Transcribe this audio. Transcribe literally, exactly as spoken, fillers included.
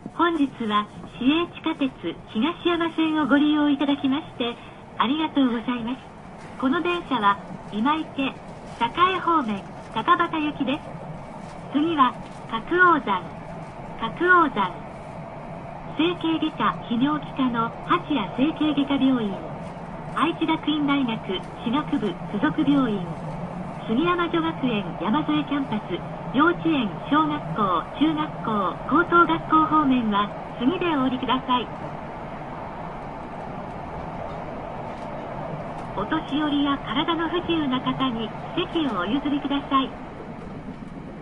本日は市営地下鉄東山線をご利用いただきましてありがとうございます。この電車は今池、栄方面、高畑行きです。次は角王山、角王山、整形外科泌尿器科の八谷整形外科病院、愛知学院大学歯学部附属病院、杉山女学園山添キャンパス、幼稚園、小学校、中学校、高等学校方面は次でお降りください。お年寄りや体の不自由な方に席をお譲りください。